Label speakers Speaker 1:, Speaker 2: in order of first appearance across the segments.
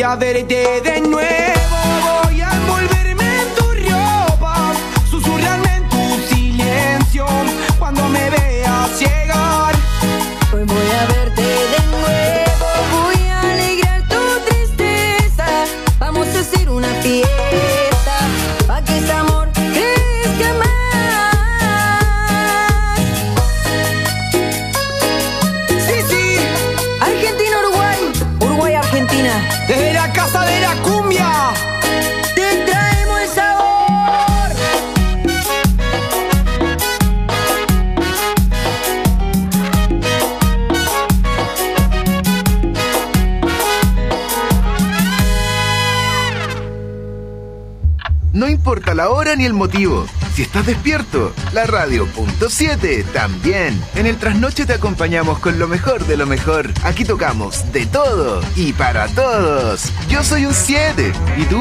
Speaker 1: a verte de nuevo. Voy a envolverme en tu ropa, susurrarme en tu silencio cuando me veas llegar.
Speaker 2: Hoy voy a verte de nuevo, voy a alegrar tu tristeza. Vamos a hacer una fiesta, pa' que este amor crezca más.
Speaker 1: Sí,
Speaker 2: Argentina, Uruguay, Uruguay, Argentina.
Speaker 1: desde la casa de la cumbia
Speaker 2: Te traemos el sabor.
Speaker 3: No importa la hora ni el motivo. Si estás despierto, la radio.7 también. En el trasnoche te acompañamos con lo mejor de lo mejor. Aquí tocamos de todo y para todos. Yo soy un 7. ¿Y tú?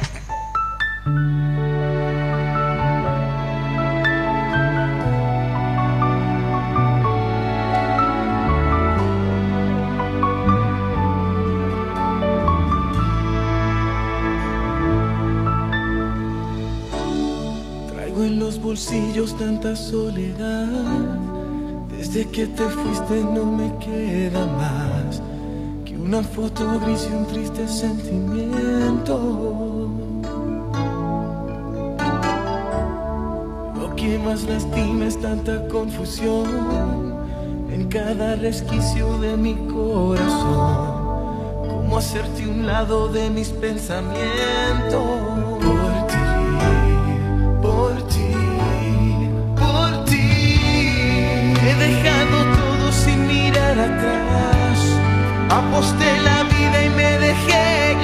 Speaker 4: Traigo en los bolsillos tanta soledad. Desde que te fuiste no me queda más que una foto gris y un triste sentimiento. Lo que más lastima es tanta confusión en cada resquicio de mi corazón. Cómo hacerte un lado de mis pensamientos. Por ti, he dejado todo sin mirar atrás. Aposté la vida y me dejé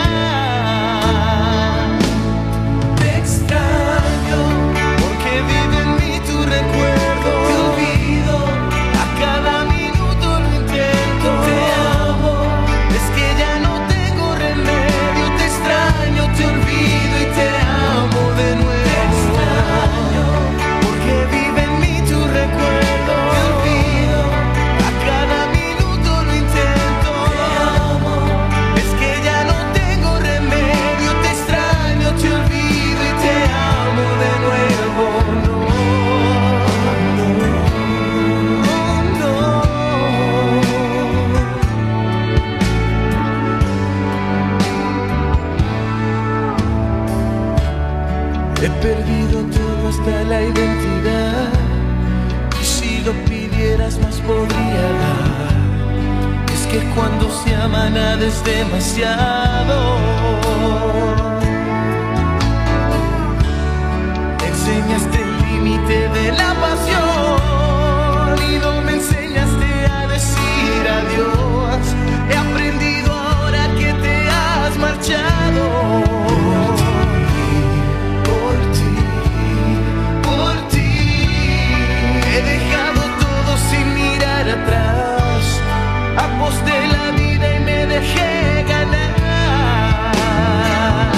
Speaker 4: ganar. Te extraño porque vive en mí tu recuerdo. Te olvido, a cada minuto lo intento. Te amo, es que ya no tengo remedio. Te extraño, te olvido y te amo de nuevo. Te extraño porque vive en mí tu recuerdo. Te olvido, a cada minuto lo intento. Te amo, es que ya no tengo remedio. Te extraño, te olvido y te amo de nuevo. He perdido todo hasta la identidad. Y si lo pidieras más podría dar. Es que cuando se ama nada es demasiado. Enseñaste el límite de la pasión y no me enseñaste a decir adiós. He aprendido ahora que te has marchado. Por ti, he dejado todo sin mirar atrás. Aposté la vida y me dejé ganar.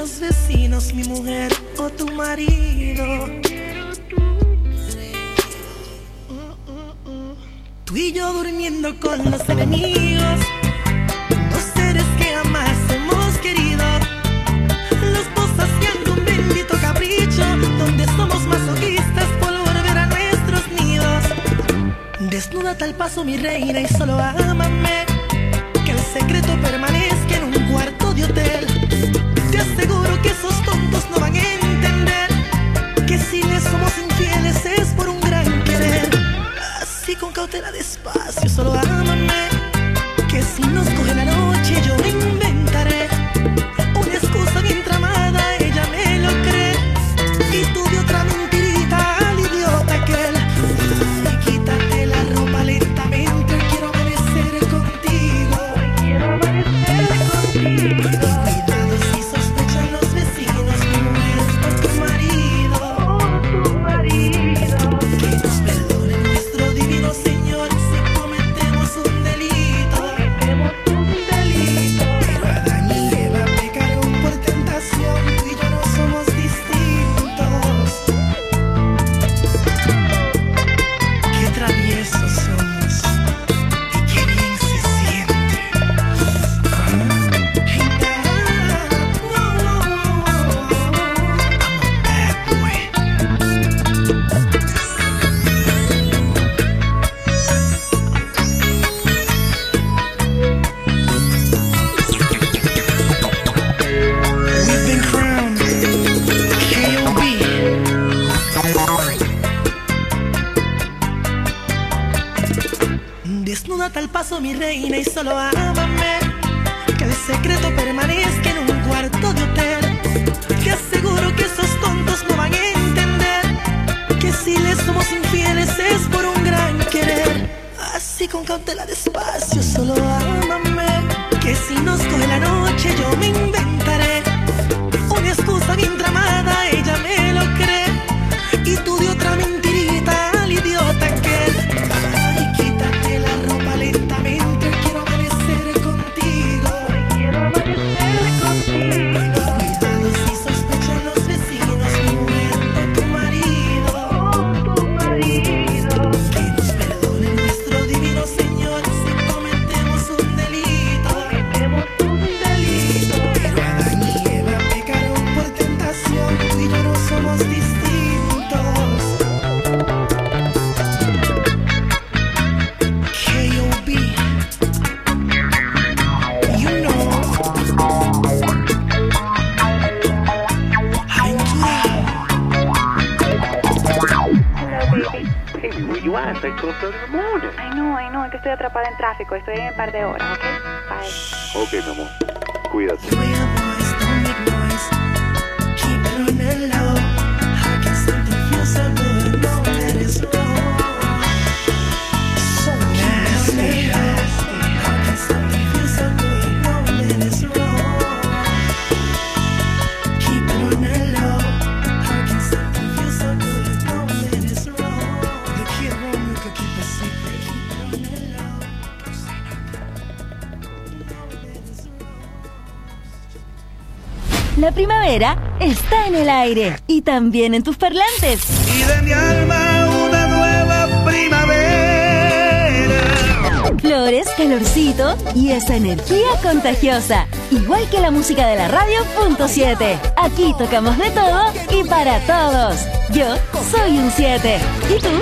Speaker 5: los vecinos, mi mujer o tu marido. Tú y yo durmiendo con los enemigos, dos seres que jamás hemos querido. Los dos haciendo un bendito capricho, donde somos masoquistas por volver a nuestros nidos. Desnúdate al paso, mi reina, y solo ámame. Que el secreto permanezca en un cuarto de hotel. Te aseguro que esos tontos no van a entender que si les somos infieles es por un gran querer. Así con cautela, despacio, solo ámame. Que si nos coge la noche yo me inventaré una excusa bien tramada, ella me lo cree. Y tú de otra mentirita al idiota aquel. Y quítate la ropa lentamente, quiero amanecer contigo. Quiero amanecer contigo. Cuidado si sospechan los vecinos, mi mujer o tu marido. Que nos perdone nuestro divino Señor si cometemos un delito. Pero Adán y Eva pecaron por tentación, tú y yo no somos distintos. Qué traviesos somos y qué bien se siente. I'm a bad boy. We've been crowned K.O.B. Desnúdate al paso, mi reina, y solo ámame. Que el secreto permanezca en un cuarto de hotel. Te aseguro que esos tontos no van a entender que si les somos infieles es por un gran querer. Así con cautela, despacio, solo ámame. Que si nos coge la noche yo me inventaré una excusa bien tramada, ella me lo cree. Y tú de otra mentirita al idiota aquel. Ay, quítate la ropa lentamente, quiero amanecer contigo. Cuidado si sospechan los vecinos, mi mujer o tu marido. Que nos perdone nuestro divino Señor si cometemos un delito. Pero Adán y Eva pecaron por tentación, tú y yo no somos distintos. K.O.B. You know. Aventura.
Speaker 6: Baby, where you at? It's like 12:30 in the morning.
Speaker 7: I know, es que estoy atrapada en tráfico. Estoy en un par de horas, ¿ok? Bye.
Speaker 6: Ok, mi amor. Cuídate.
Speaker 5: Real boys don't make noise. Keep it on the low. How can something feel so good? No, that is wrong. So nasty. How can something feel so good? No, that is wrong. Keep it on the low. How can something feel so good? No, that is wrong. The kid Romeo could keep a secret. Keep it on the low. Don't say nothing. No, that is wrong.
Speaker 8: La primavera está en el aire y también en tus parlantes.
Speaker 1: Y de mi alma una nueva primavera.
Speaker 8: Flores, calorcito y esa energía contagiosa. Igual que la música de la radio.7. Aquí tocamos de todo y para todos. Yo soy un 7. ¿Y tú?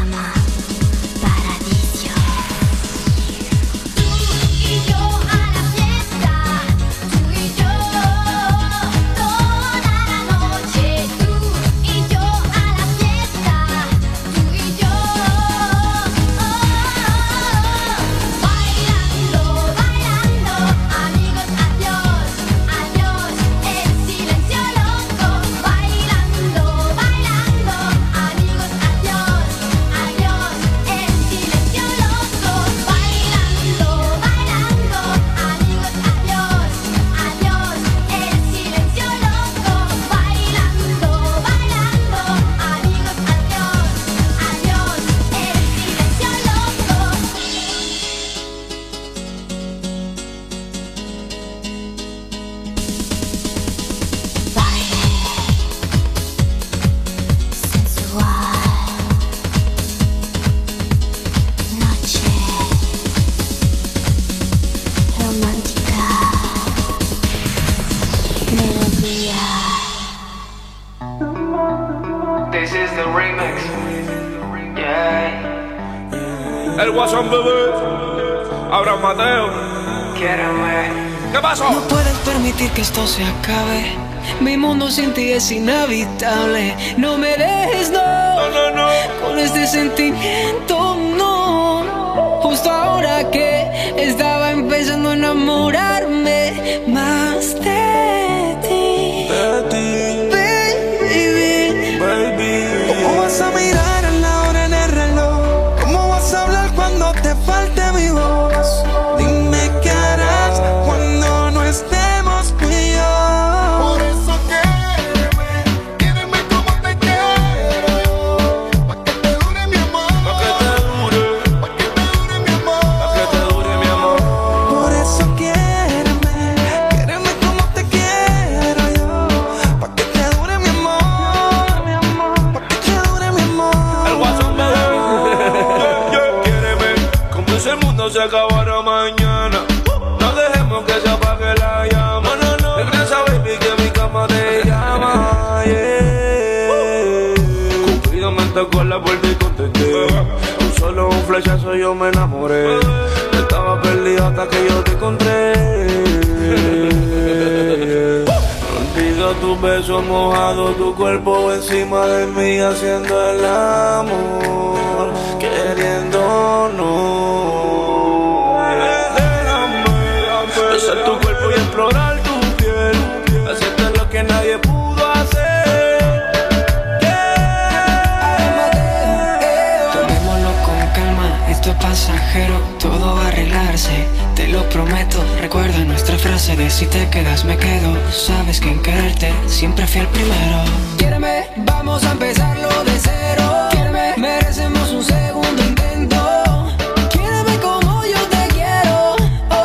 Speaker 2: llama Paradiso. Tú y yo a la fiesta, tú y yo toda la noche. Tú y yo a la fiesta, tú y yo bailando, bailando, amigos, adiós, adiós, el silencio loco. Bailando, bailando, amigos, adiós, adiós, el silencio loco. Bailando, bailando, amigos, adiós, adiós, el silencio loco. Bailando, bailando, amigos, adiós, adiós, el silencio loco. Baile sensual, noche romántica, melodía.
Speaker 1: This is the remix. Yeah.
Speaker 9: El Guasón bebé, Abraham Mateo.
Speaker 1: Quiéreme.
Speaker 9: ¿Qué pasó?
Speaker 5: No puedes permitir que esto se acabe. Mi mundo sin ti es inhabitable. No me dejes, no. Con este sentimiento, no. Justo ahora que estaba empezando a enamorarme más de ti. Baby.
Speaker 1: ¿Cómo vas a mirar a la hora en el reloj? ¿Cómo vas a hablar cuando te falte mi voz? Dime qué harás cuando no estemos tú y yo. Por eso quiéreme como te quiero yo. Pa' que te dure mi amor. Pa' que te dure mi amor. Pa' que te dure mi amor. Por eso quiéreme como te quiero yo. Pa' que te dure mi amor. Pa' que te dure mi amor.
Speaker 9: El Guasón bebé. Quiéreme como si el mundo se acabara mañana. No dejemos que se apague la llama. Regresa, baby, que mi cama te llama. Yeah. Cupido me tocó la puerta y contesté. Con solo un flechazo yo me enamoré. Estaba perdido hasta que yo te encontré. Olvido tus besos mojados, tu cuerpo encima de mí haciendo el amor, queriéndonos. Déjame besar tu cuerpo y explorar tu piel, hacerte lo que nadie pudo hacer.
Speaker 5: Tomémoslo con calma, esto es pasajero, todo va a arreglarse, te lo prometo. Recuerda nuestra frase de si te quedas me quedo. Sabes que en quererte siempre fui el primero. Quiéreme, vamos a empezarlo de cero. Quiéreme, merecemos un segundo intento. Quiéreme como yo te quiero.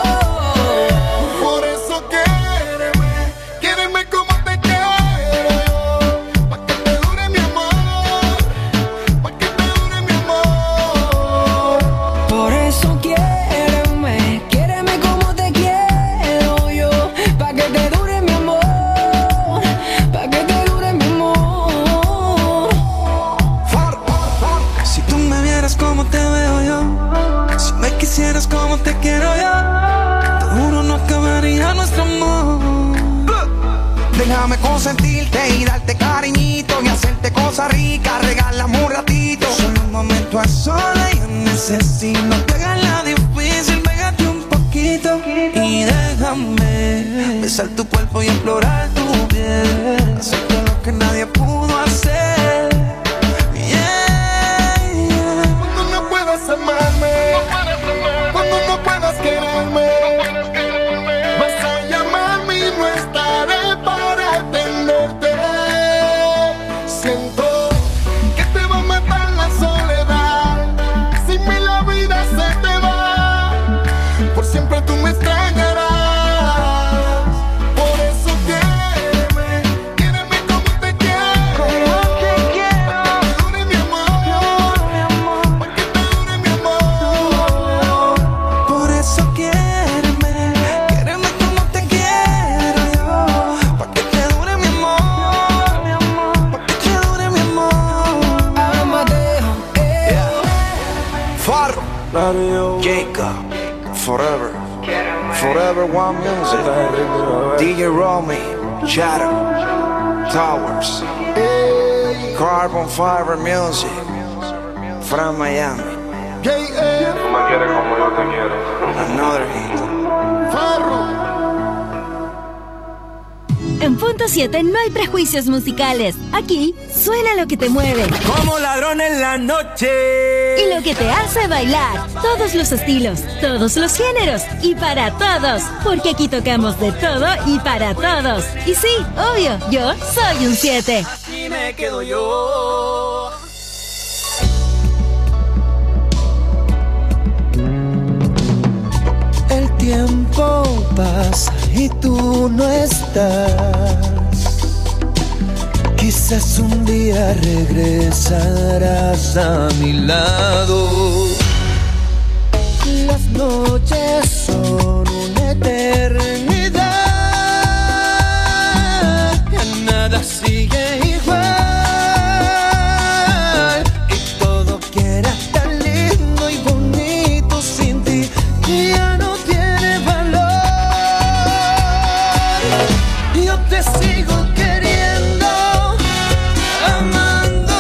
Speaker 1: Por eso quiéreme como te quiero yo. Pa' que te dure mi amor. Pa' que te dure mi amor.
Speaker 5: Por eso quiéreme como te quiero yo. Pa' que te dure mi amor. Pa' que te dure mi amor.
Speaker 1: Si tú me vieras como te veo yo, si me quisieras como te quiero yo, te juro no acabaría nuestro amor. Déjame consentirte y darte cariñito y hacerte cosas ricas, regálame un ratito. Solo un momento a solas yo necesito. No te hagas la difícil, pégate un poquito y déjame besar tu cuerpo y explorar tu piel, hacerte lo que nadie pudo hacer. Cuando no puedas amarme, cuando no puedas quererme, vas a llamarme y no estaré para atenderte. Siento que te va a matar la soledad. Sin mí la vida se te va. Por siempre tú me extrañarás. Por eso quiéreme
Speaker 10: Farro, Jacob, Forever, Forever One Music, DJ Romy, Shadow, Towers, Carbon Fiber Music, from Miami.
Speaker 9: Tú me quieres como yo te quiero.
Speaker 10: Another hit.
Speaker 11: Farro.
Speaker 8: En Punto 7 no hay prejuicios musicales. Aquí suena lo que te mueve.
Speaker 4: Como ladrón en la noche.
Speaker 8: Y lo que te hace bailar. Todos los estilos, todos los géneros y para todos. Porque aquí tocamos de todo y para todos. Y sí, obvio, yo soy un 7.
Speaker 4: Aquí me quedo yo.
Speaker 1: El tiempo pasa y tú no estás. Quizás un día regresarás a mi lado. Las noches son una eternidad. Ya nada sigue igual. Y todo que era tan lindo y bonito sin ti ya no tiene valor. Yo te sigo queriendo, amando,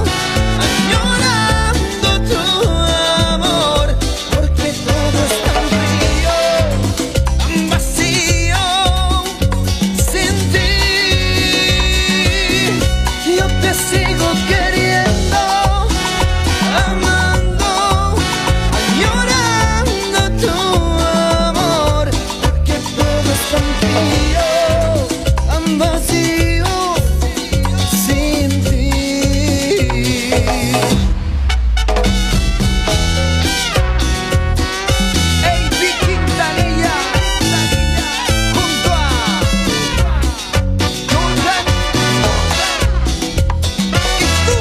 Speaker 1: añorando tu amor, porque todo es tan frío, tan vacío, sin ti. Yo te sigo queriendo, amando, añorando tu amor, porque todo es tan frío, tan vacío, sin ti. Hey, Vicky Quintanilla, junto a Jordan y tú.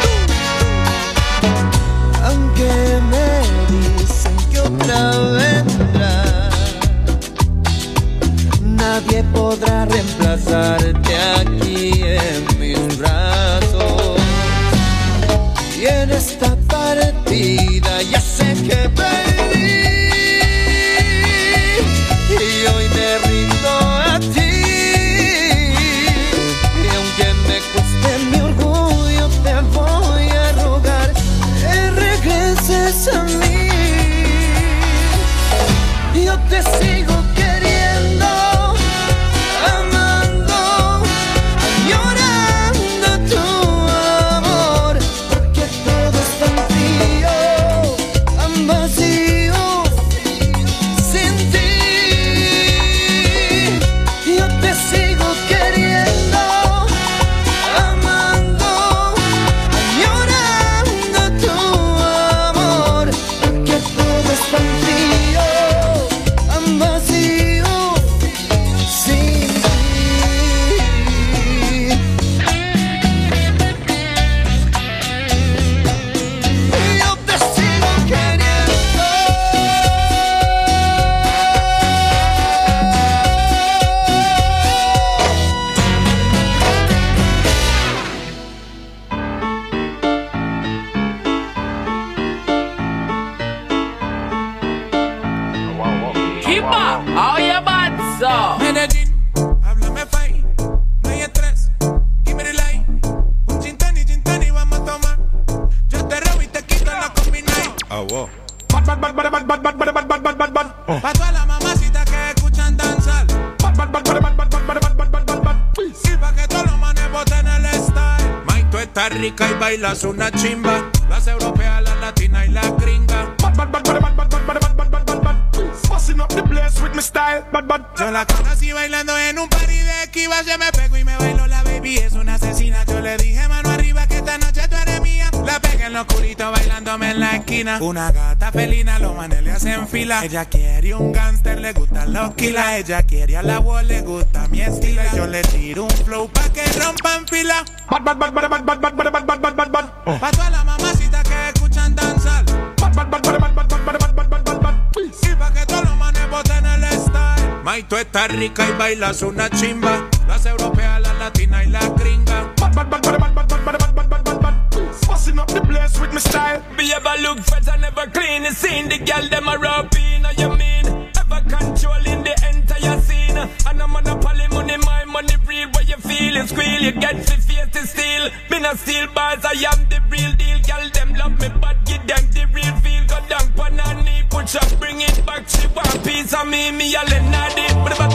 Speaker 1: Aunque me dicen que otra vendrá, nadie podrá reemplazarte aquí en mis brazos. Y en esta partida ya sé que perdí, y hoy me rindo a ti. Y aunque me cueste mi orgullo, te voy a rogar que regreses a mí. Yo te sigo queriendo, amando, añorando tu amor, porque todo es tan frío, tan vacío, sin ti. Yo te sigo queriendo, amando, añorando tu amor, porque todo es tan frío, tan vacío, sin ti. Yo te sigo queriendo.
Speaker 4: Keep up, all your butts up.
Speaker 12: Medellín, háblame fine, no hay estrés, give me the line. Un gin tonic, vamos a tomar. Yo te robo y te quito la combination. Bad. Pa' todas las mamacitas que escuchan danzar. Y pa' que todos los manes boten el style. Mike, tú estás rica y bailas una chimba. Las europeas, las latinas y las gringas. Busting up the place with my style. Yo la conocí bailando en un party de Esquiva. Se me pegó y me bailó la baby, es una asesina. Yo le dije mano arriba que esta noche tú eres mía. La pegué en lo oscurito bailándome en la esquina. Una gata felina, los manes le hacen fila. Ella quiere un gangster, le gustan los kilas. Ella quiere a la voz, le gusta mi estilo. Yo le tiro un flow pa' que rompan fila. Pa' todas las mamacitas que escuchan danzar. Y pa' que todos los manes boten el style. Mike, tú estás rica y bailas una chimba. Las europeas, las latinas y las gringas. Busting up the place with my style.
Speaker 9: Be ever look fresh and never clean. You seen the girl them a rapping, you mean? Ever controlling the entire scene. And a monopoly money, my money real. What you feel and squeal, you get the face to steal. Me not steal bars, I am the real deal. Girl them love me, but give them the real feel. Go down pan her knee, push up, bring it back. She want piece of me a lenadi.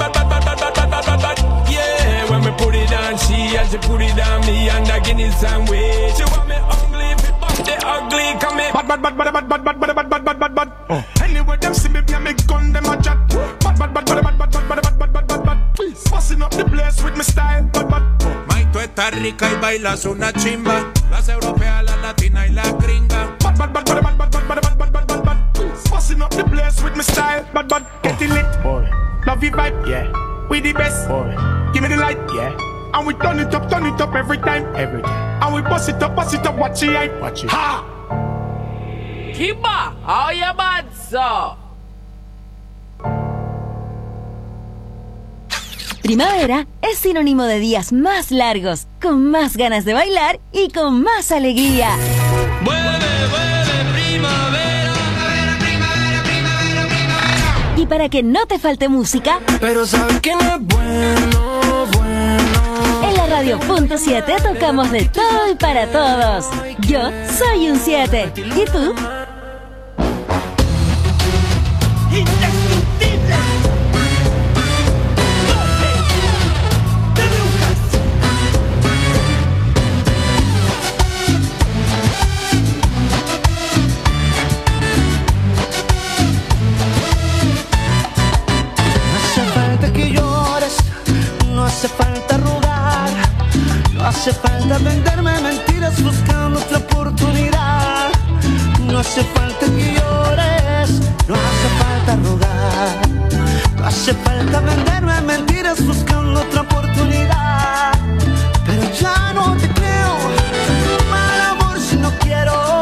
Speaker 9: Yeah, when me put it on she and she put it on me and I give it some way. She want me ugly, if it bump the ugly, come in.
Speaker 12: Bad. Anyway, them see me, be a me gun, them a chat. Bad. Busting up the place with me style. Bad. Mai, tú estás rica y bailas una chimba. Las europeas, la latina y la gringa. Bad. Busting up the place with me style. Bad. Getting lit. Boy. Love you vibe. Yeah. We the best. Boy. Give me the light. Yeah. And we turn it up every time. And we bust it up, watch it hype. Ha!
Speaker 13: Kimba, how you bad, so?
Speaker 8: Primavera es sinónimo de días más largos, con más ganas de bailar y con más alegría.
Speaker 9: Vuelve, primavera.
Speaker 8: Y para que no te falte música,
Speaker 1: pero sabes que no es bueno.
Speaker 8: En la Radio.7 tocamos de todo y para todos. Yo soy un 7. ¿Y tú?
Speaker 1: No hace falta rogar, no hace falta venderme mentiras buscando otra oportunidad. No hace falta que llores, no hace falta rogar, no hace falta venderme mentiras buscando otra oportunidad. Pero ya no te creo, mal amor si no quiero.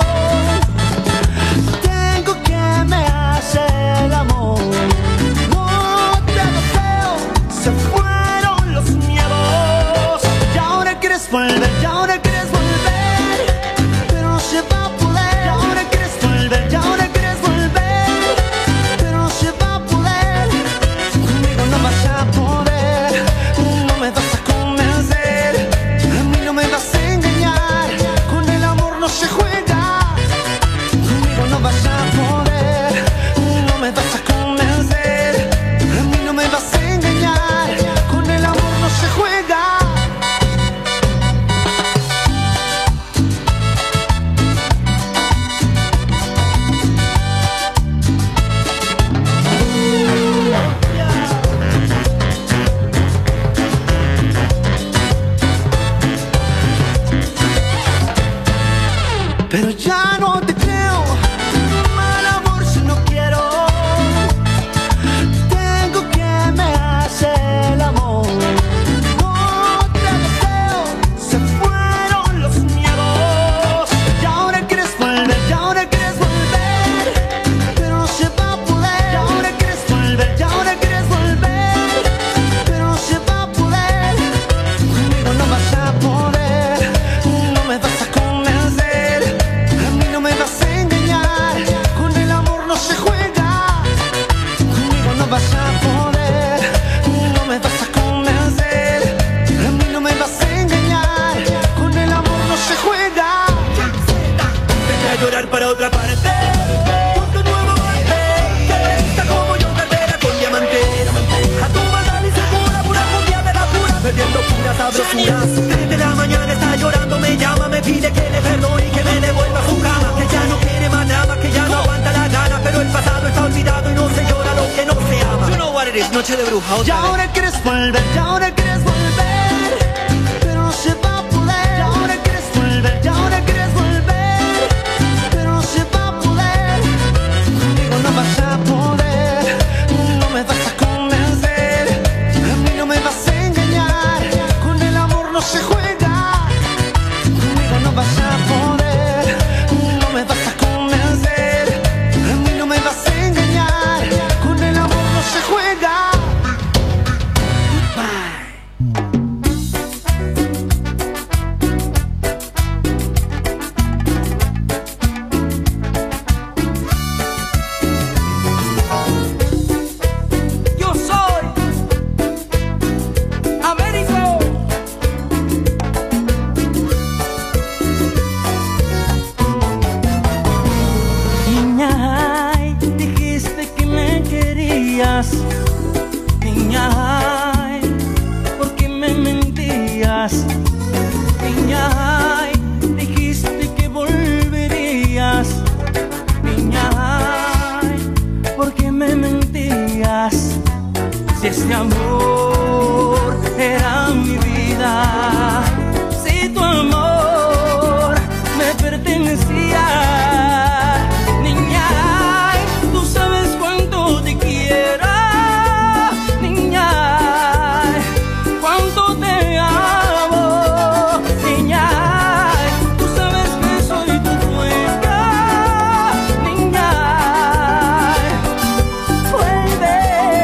Speaker 1: Tengo que me hace el amor. No te deseo, se fueron los miedos. Y ahora quieres volver, y ahora quieres volver, pero no se va a poder. Y ahora quieres volver, y ahora quieres volver, pero no se va a poder. Conmigo no vas a poder, no me vas a convencer, a mí no me vas a engañar. Con el amor no se juega, conmigo no vas a poder, no me vas a convencer, a mí no me vas a engañar. Con el amor no se juega. Pero ya no te creo, mal amor si no quiero. Tengo que me hace el amor. No te deseo, se fueron los miedos. Y ahora quieres volver, y ahora quieres volver, pero no se va a poder. Y ahora quieres volver, y ahora quieres volver, pero no se va a poder. Conmigo no vas a poder, no me vas a convencer, a mí no me vas a engañar. Con el amor no se juega, conmigo no vas a poder, no me vas a convencer, a mí no me vas a engañar. Con el amor no se juega.
Speaker 14: Deja de llorar para otra parte, ponte un nuevo golpe, que te gusta como yo, cartera con diamante. A tu maldad y segura, pura cumbia de la pura, bebiendo puras sabrosuras. 3 de la mañana está llorando, me llama, me pide que le perdone y que me devuelva a su cama. Que ya no quiere más nada, que ya no aguanta la gana, pero el pasado está olvidado y no se llora lo que no se ama. You know what it is, noche de bruja.
Speaker 1: Y ahora quieres volver, y ahora quieres volver, pero no se va a poder. Y ahora quieres volver, y ahora quieres volver, pero no se va a poder. Conmigo no vas a poder, no me vas a convencer, a mí no me vas a engañar. Con el amor no se juega, conmigo no vas a poder, no me vas a convencer, a mí no me vas a engañar. Con el amor no se juega. Goodbye.
Speaker 5: Niña, ay, dijiste que me querías. Niña, ay, ¿por qué me mentías? Niña, ay, dijiste que volverías. Niña, ay, ¿por qué me mentías? Si este amor era mi vida, si tu amor me pertenecía. Niña, ay, tú sabes cuánto te quiero. Niña, ay, cuánto te amo. Niña, ay, tú sabes que soy tu dueña. Niña, ay, vuelve.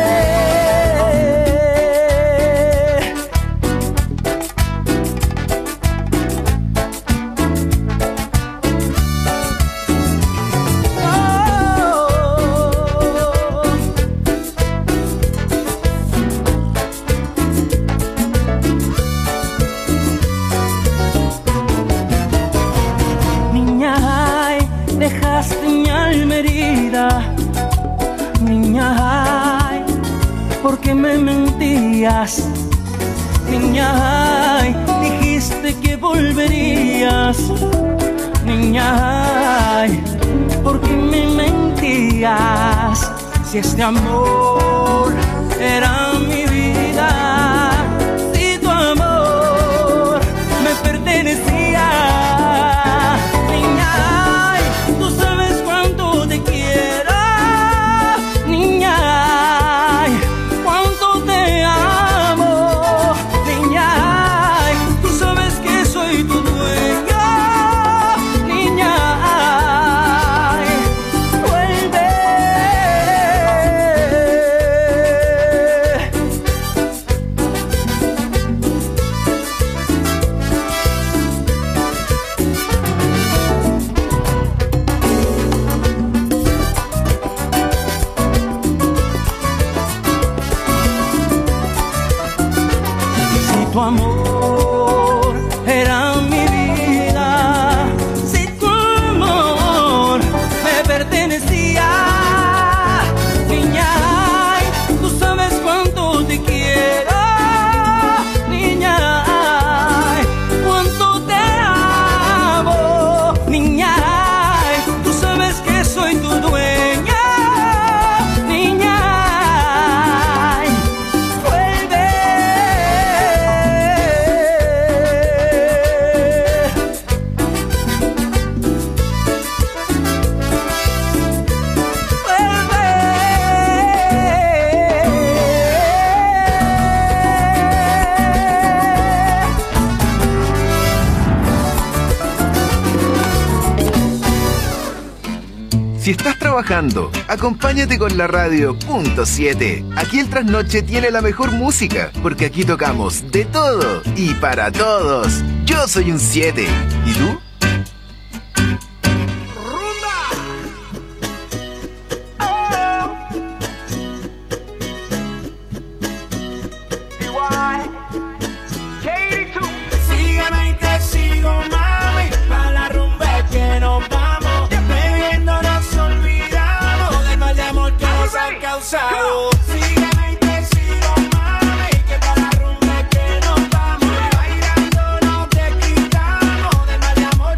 Speaker 5: Niña, ay, dejaste mi alma herida. Niña, ay, ¿por qué me mentías? Niña, ay, dijiste que volverías. Niña, ay, ¿por qué me mentías? Si este amor era mi vida, si tu amor me pertenecía. Niña, ay, tú sabes cuánto te quiero. Niña, ay, cuánto te amo. Niña, ay, tú sabes que soy tu dueño. Niña, ay, vuelve. Si tu amor era mi vida, si tu amor me pertenecía. Niña, ay, tú sabes cuánto te quiero. Niña, ay, cuánto te amo. Niña, ay, tú sabes que soy tu dueña. Niña, ay, vuelve.
Speaker 3: Si estás trabajando, acompáñate con la radio.7. Aquí el Trasnoche tiene la mejor música, porque aquí tocamos de todo y para todos. Yo soy un 7. ¿Y tú?
Speaker 14: Sígueme y te sigo, mami, pa' la rumba que nos vamos. Bebiendo nos olvidamos del mal de amor que nos ha causado. Sígueme y te sigo, mami, que pa' la rumba que nos vamos. Bailando no te quitamos del mal de amor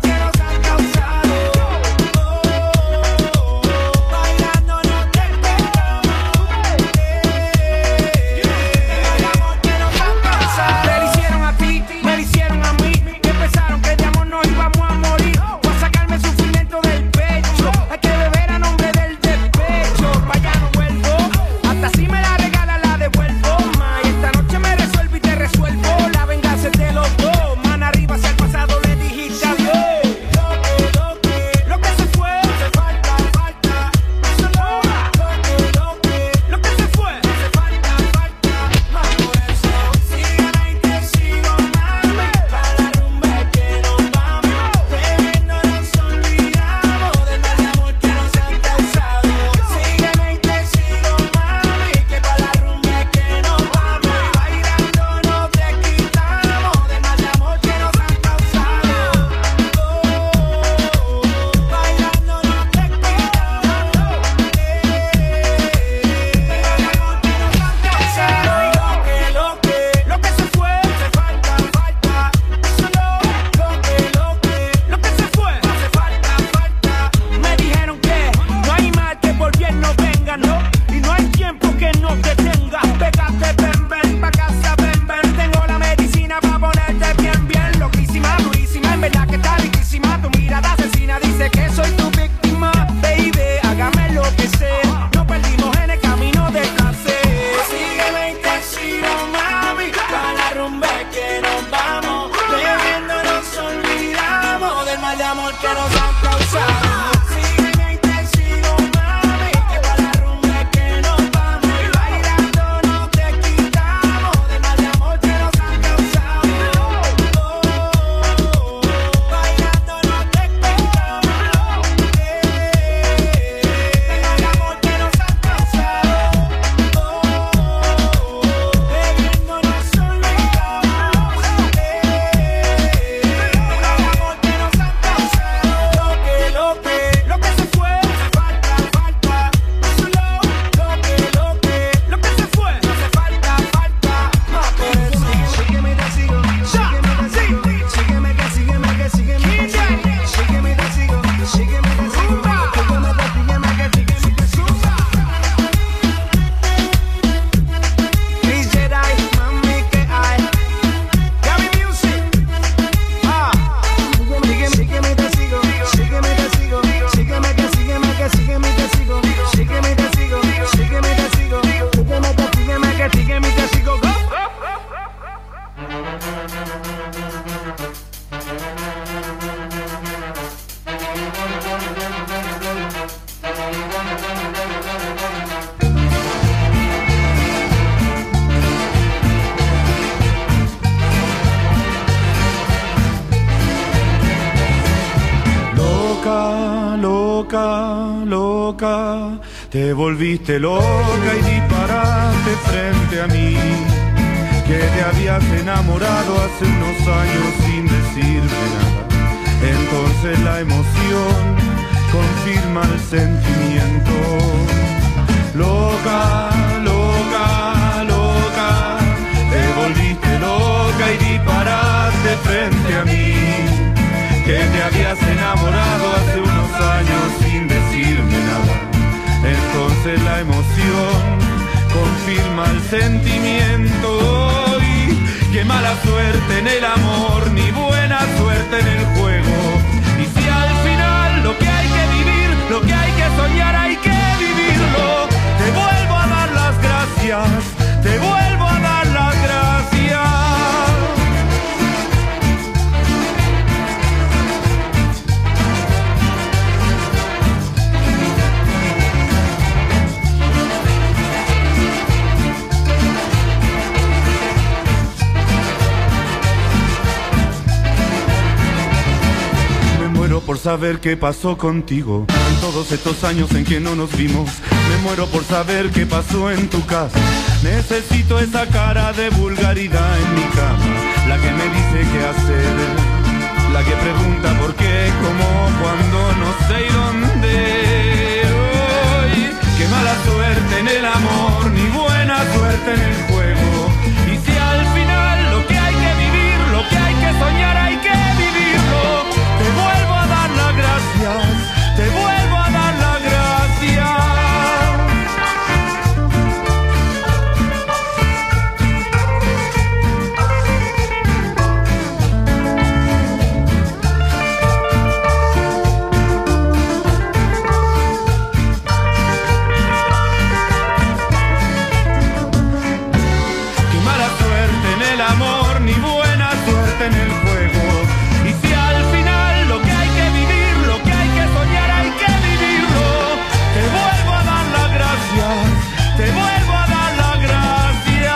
Speaker 15: loca, te volviste loca y disparaste frente a mí, que te habías enamorado hace unos años sin decirme nada. Entonces la emoción confirma el sentimiento. Loca, loca, loca, te volviste loca y disparaste frente a mí, que te habías enamorado hace unos años sin decirme nada. Entonces la emoción confirma el sentimiento. Y qué mala suerte en el amor, ni buena suerte en el juego. Y si al final lo que hay que vivir, lo que hay que soñar, hay que vivirlo. Te vuelvo a dar las gracias, te vuelvo a dar las gracias. Por saber qué pasó contigo en todos estos años en que no nos vimos. Me muero por saber qué pasó en tu casa. Necesito esa cara de vulgaridad en mi cama, la que me dice qué hacer, la que pregunta por qué, cómo, cuándo, no sé y dónde. Hoy, qué mala suerte en el amor, ni buena suerte en el juego. Y si al final lo que hay que vivir, lo que hay que soñar, hay que vivirlo. Te vuelvo a dar las gracias, te vuelvo a dar las gracias. Qué mala suerte en el amor, ni buena suerte en el juego. Y si al final lo que hay que vivir, lo que hay que soñar, hay que vivirlo. Te vuelvo a dar las gracias, te vuelvo a dar las gracias.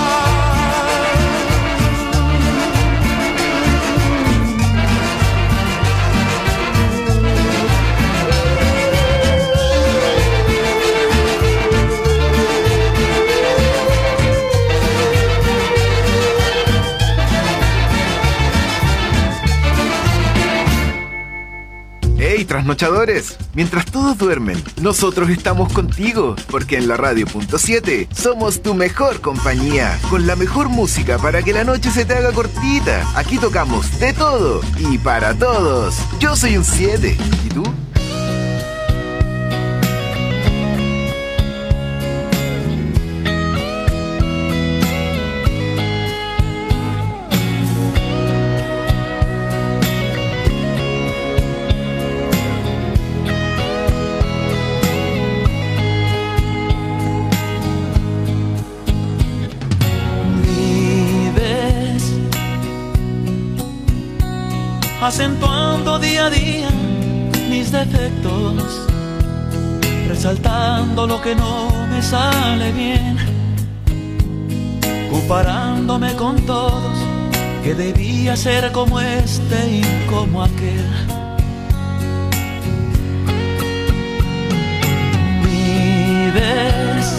Speaker 3: ¡Hey, trasnochadores! Mientras todos duermen, nosotros estamos contigo, porque en la Radio.7 somos tu mejor compañía, con la mejor música para que la noche se te haga cortita. Aquí tocamos de todo y para todos. Yo soy un 7, ¿y tú?
Speaker 16: Acentuando día a día mis defectos, resaltando lo que no me sale bien, comparándome con todos, que debía ser como este y como aquel. Vives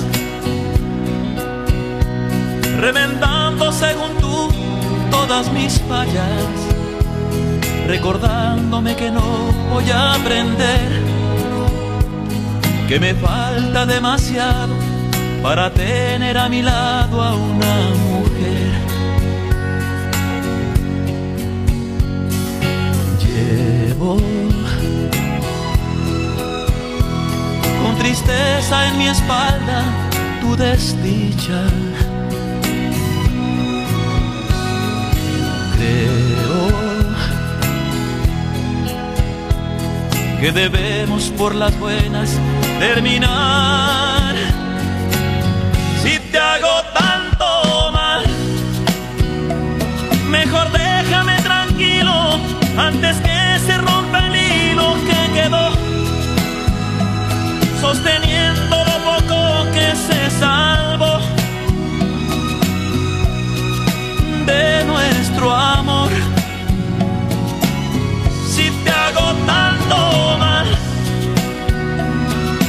Speaker 16: reventando según tú todas mis fallas, recordándome que no voy a aprender, que me falta demasiado para tener a mi lado a una mujer. Llevo con tristeza en mi espalda tu desdicha. Creo que debemos por las buenas terminar. Si te hago tanto mal, mejor déjame tranquilo antes que se rompa el hilo que quedó sosteniendo lo poco que se salvó de nuestro amor. Si te hago tanto mal,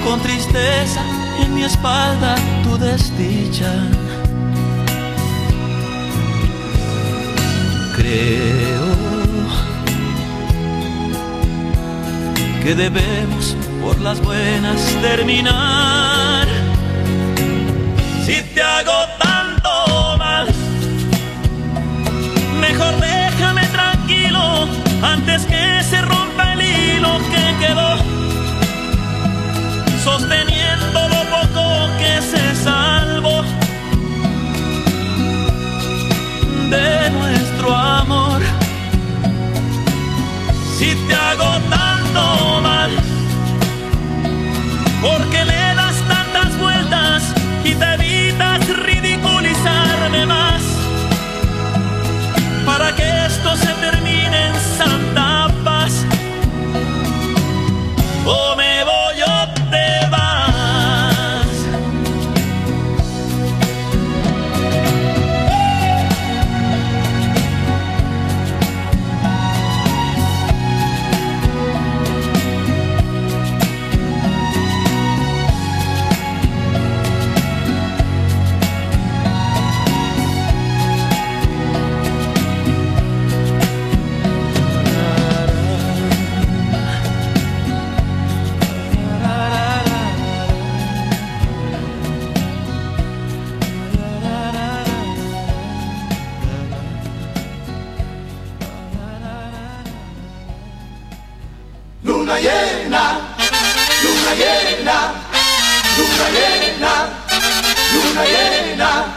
Speaker 16: con tristeza en mi espalda tu desdicha. Creo que debemos por las buenas terminar. Si te hago tanto mal, mejor déjame tranquilo antes que se rompa el hilo que quedó sosteniendo lo poco que se salvó de nuestro amor. Si te hago tanto mal, porque le das tantas vueltas y te evitas ridiculizarme más, para que esto se termine en santa paz. O me voy o te vas.
Speaker 4: Luna llena, luna llena, luna llena, luna llena.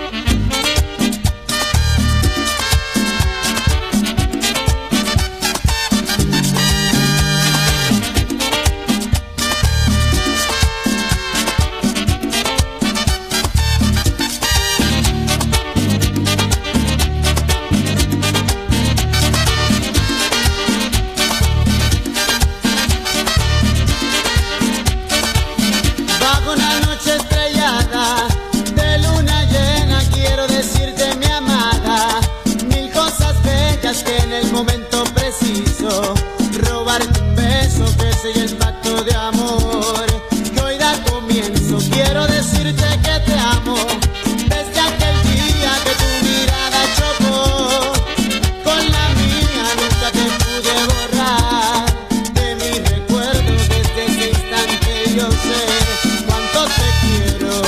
Speaker 17: Bajo una noche estrellada de luna llena quiero decirte mi amada mil cosas bellas que en el momento preciso robarte un beso que selle el pacto de amor que hoy da comienzo. Quiero decirte que te amo desde aquel día que tu mirada chocó con la mía. Nunca te pude borrar de mi recuerdo. Desde ese instante yo sé cuánto te quiero.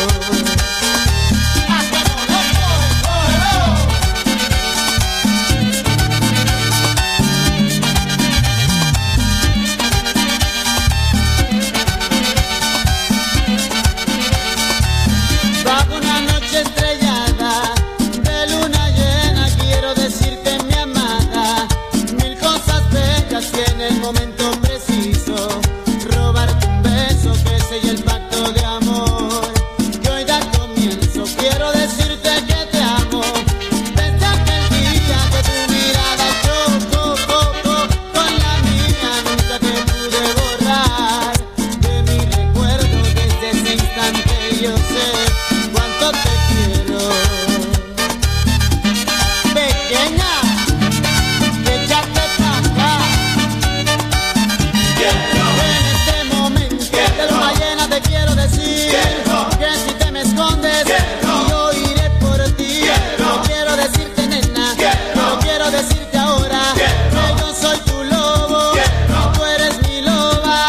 Speaker 17: Bajo una noche estrellada de luna llena quiero decirte mi amada mil cosas bellas que en el momento preciso robarte un beso que selle el pacto de amor que hoy da comienzo. Quiero decirte que te amo desde aquel día que tu mirada chocó con la mía. Nunca te pude borrar de mi recuerdo. Desde ese instante yo sé cuánto te quiero. Pequeña, échate pa' acá. En este momento de luna llena te quiero decir que si te me escondes yo iré por ti. No quiero decirte nena, no quiero decirte ahora que yo soy tu lobo y tú eres mi loba.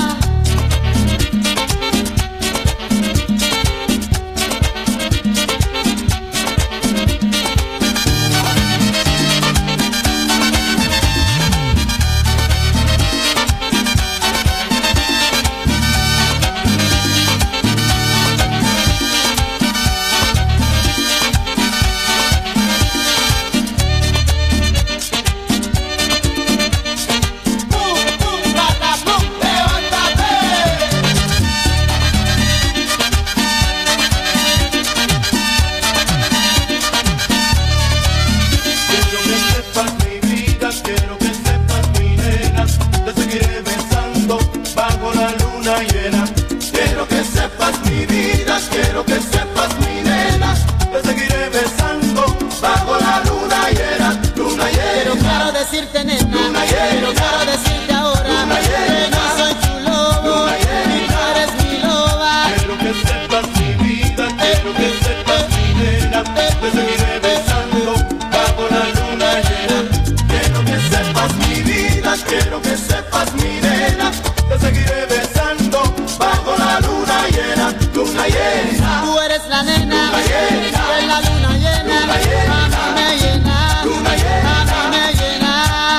Speaker 15: Quiero que sepas mi vida, quiero que sepas mi nena, te seguiré besando bajo la luna llena. Quiero que sepas mi vida, quiero que sepas mi nena, te seguiré besando bajo la luna llena. Luna llena.
Speaker 17: Pero quiero decirte nena,
Speaker 15: Luna llena.
Speaker 17: pero quiero decirte ahora
Speaker 15: Luna llena.
Speaker 17: que yo soy tu lobo y tú eres es la nena, que la luna llena, a mí me llena, a mí me llena.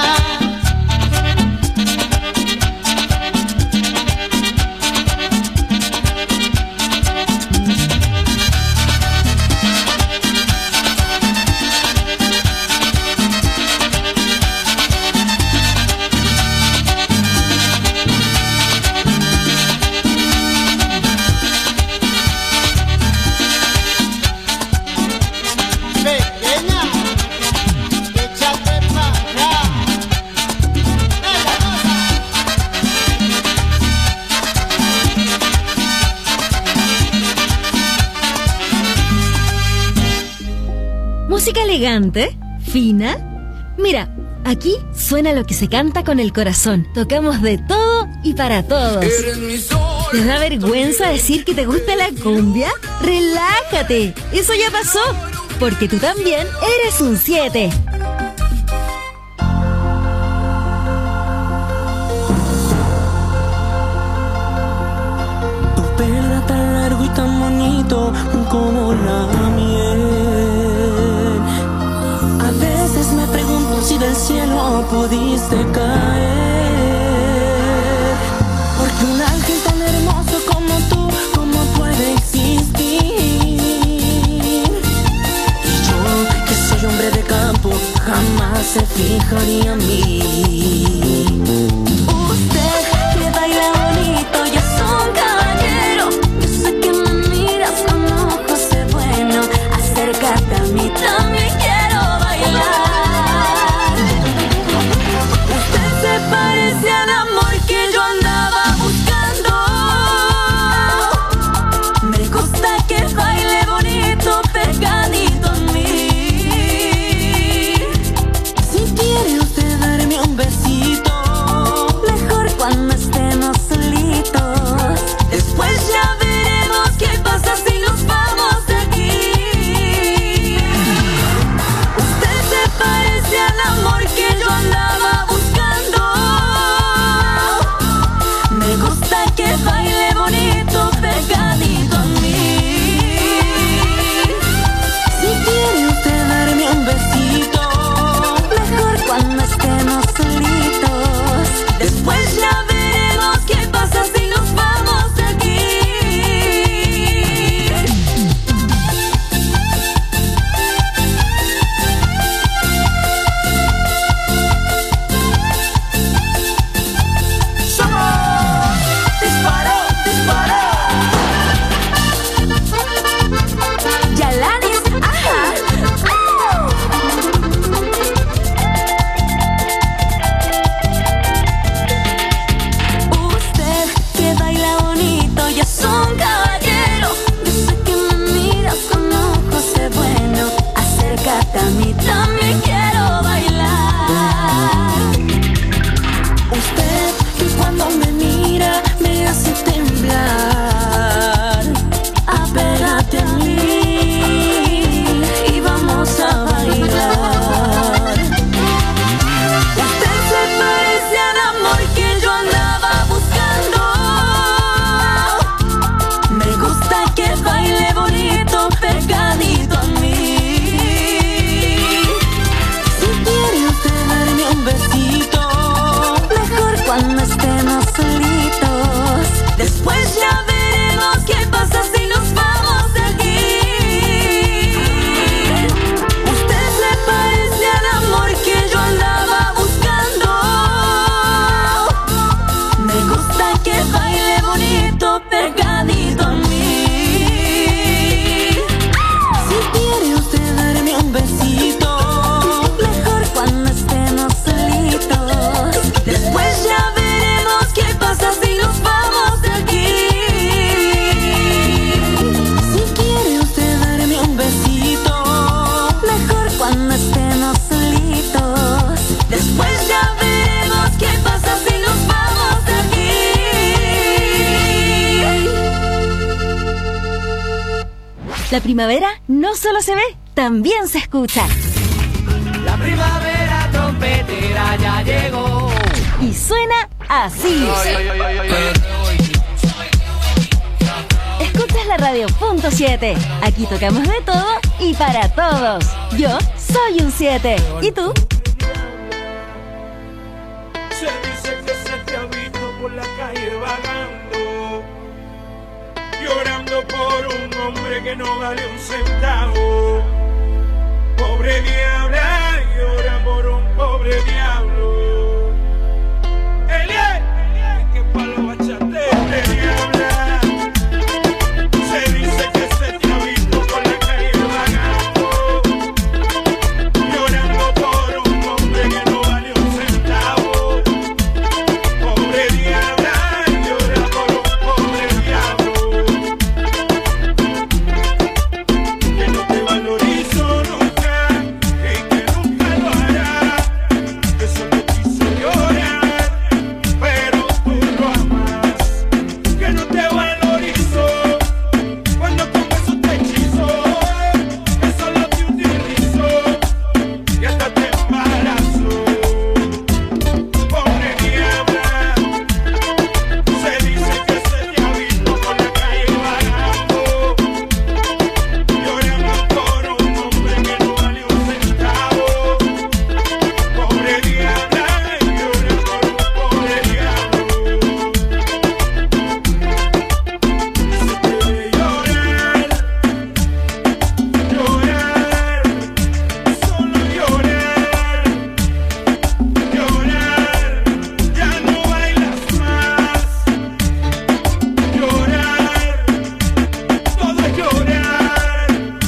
Speaker 8: Música elegante, fina. Mira, aquí suena lo que se canta con el corazón. Tocamos de todo y para todos. ¿Te da vergüenza decir que te gusta la cumbia? ¡Relájate! Eso ya pasó, porque tú también eres un 7.
Speaker 18: Tu pelo era tan largo y tan bonito como la miel. A veces me pregunto si del cielo pudiste caer, porque un ángel tan hermoso como tú, ¿cómo puede existir? Y yo, que soy hombre de campo, jamás se fijaría en mí. Usted que baila bonito y es un caballero, yo sé que me miras con ojos de bueno. Acércate a mí, también quiero bailar. Usted se parece al amor que yo andaba buscando. Me gusta que baile bonito, pegadito a mí. Si quiere usted darme un besito, mejor cuando estemos solitos. Después ya veremos qué pasa si nos vamos de aquí. Usted se parece al amor que yo andaba buscando. Me gusta que baile bonito, pegadito a mí. Si quiere usted darme un besito, mejor cuando estemos solitos. Después ya veremos qué pasa si nos vamos de aquí. ¡Disparo, disparo! Yalanis, ajá. Usted que baila bonito y es un caballero, yo sé que me miras con ojos de bueno. Acércate a mí, también quiero bailar. Usted que cuando me mira me hace temblar. Apégate a mí y vamos a bailar. Usted se parece al amor que yo andaba buscando. Me gusta que baile bonito, pegadito a mí. Si quiere usted darme un besito, mejor cuando estemos solitos. Después ya veremos qué pasa si nos vamos de aquí. Usted se parece al amor que yo andaba buscando. Me gusta que baile bonito, pegadito a mí. Si quiere usted darme un besito, mejor cuando estemos solitos. Después ya veremos qué pasa si nos vamos de aquí. Si quiere usted darme un besito, mejor cuando estemos solitos. Después ya veremos qué pasa si nos vamos de aquí.
Speaker 8: La primavera no solo se ve, también se escucha.
Speaker 14: La primavera trompetera ya llegó.
Speaker 8: Y suena así. Escuchas la radio.7. Aquí tocamos de todo y para todos. Yo soy un 7. ¿Y tú?
Speaker 9: Se dice que se te ha visto por la calle vagando, llorando por un hombre que no vale un centavo. Pobre diabla, llora por un pobre diablo. Elie, que palo bachate, pobre diabla. Se dice que se te ha visto por la calle vagando, llorando por un hombre que no vale un centavo. Pobre diabla, llora por un pobre diablo. Que no te valorizo nunca y que nunca lo hará. Que solo quiso llorar, pero tú lo amas. Que no te valorizo cuando con eso te hechizo. Que solo te utilizo y hasta te embarazo. Pobre diabla, se dice que se te ha visto por la calle vagando, llorando por un hombre que no vale un centavo. Pobre diabla, llora por un pobre diablo. Se te ve llorar, llorar, solo llorar, llorar, ya no bailas más. Llorar, todo es llorar,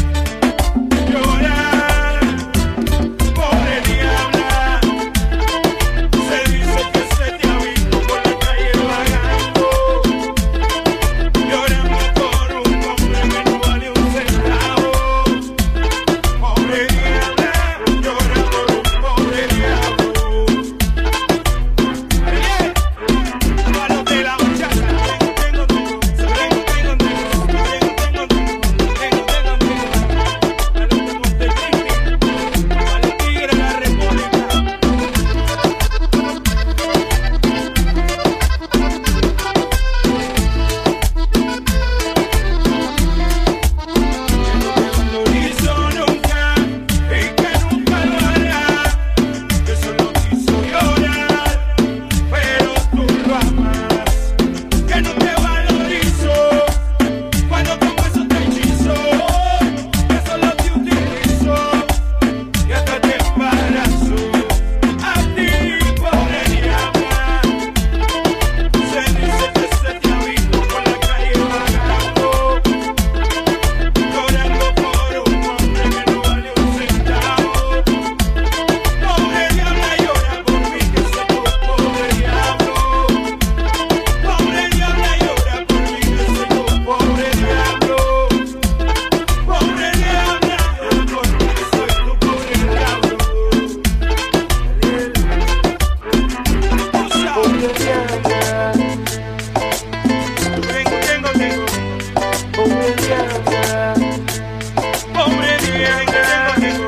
Speaker 9: llorar. Pobre diabla, se dice que se te ha visto por la calle vagando, llorando por un hombre que no vale un centavo. Pobre diabla, llora por un pobre diablo. Mano de la bachata, tengo, a los tigres de la república. No lo hizo nunca y que nunca lo hará. Que solo quiso llorar, pero tú lo amas. Que no te valorizo cuando con eso te hechizo. Que solo te utilizo y hasta te embarazo. A ti, pobre diabla, se dice que se te ha visto por la calle vagando, llorando por un hombre que no vale un centavo. Pobre diabla, llora por mí que soy tu pobre diablo. Pobre diabla, llora por mí que soy tu pobre diablo. Pobre diabla, llora por mí que soy tu pobre diablo. Pobre diabla, tengo. Pobre diabla, pobre diabla, tengo.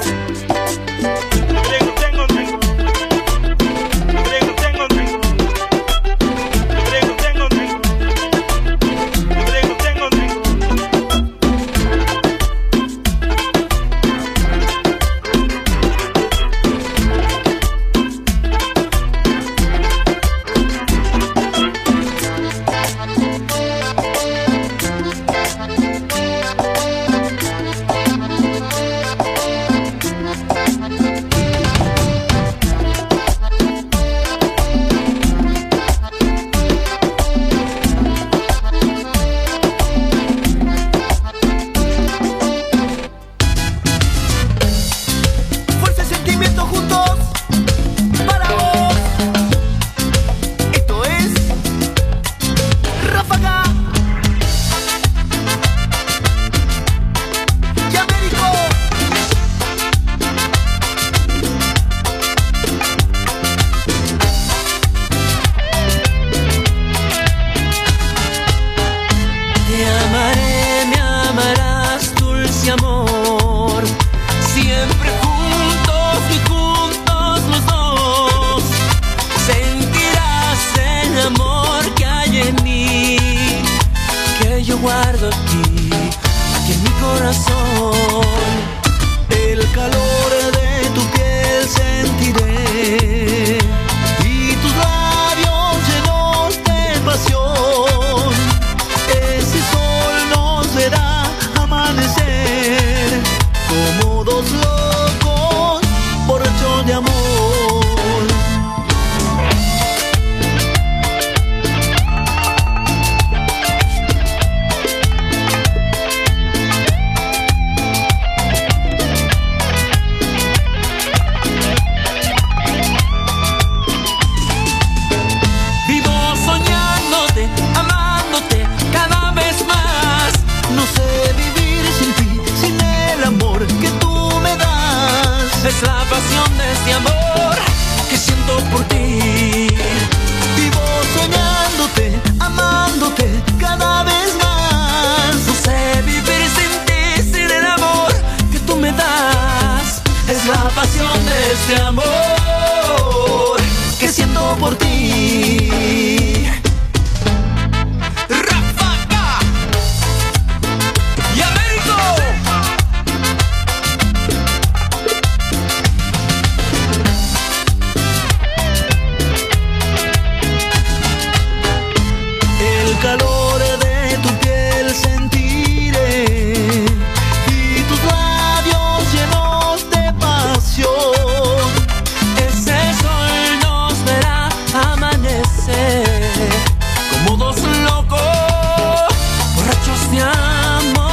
Speaker 16: que yo guardo aquí en mi corazón. El calor de tu piel sentiré y tus labios llenos de pasión. Ese sol nos verá amanecer como dos locos borrachos de amor. Es la pasión de este amor que siento por ti. Vivo soñándote, amándote cada vez más. No sé vivir sin ti, sin el amor que tú me das. Es la pasión de este amor que siento por ti. ¡Rafaga! ¡Y Américo! El calor de tu piel sentiré y tus labios llenos de pasión. Ese sol nos verá amanecer como dos locos borrachos de amor.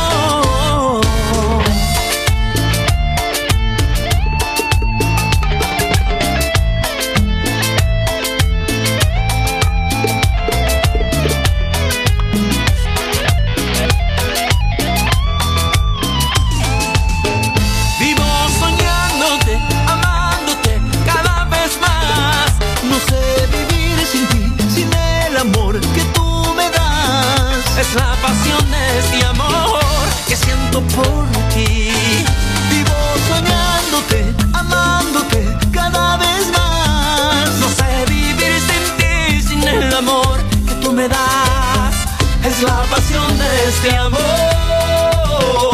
Speaker 16: Vivo soñándote, amándote cada vez más. No sé vivir sin ti, sin el amor que tú me das. Es la pasión de este amor que siento por ti. Vivo soñándote, amándote cada vez más. No sé vivir sin ti, sin el amor que tú me das. Es la pasión de este amor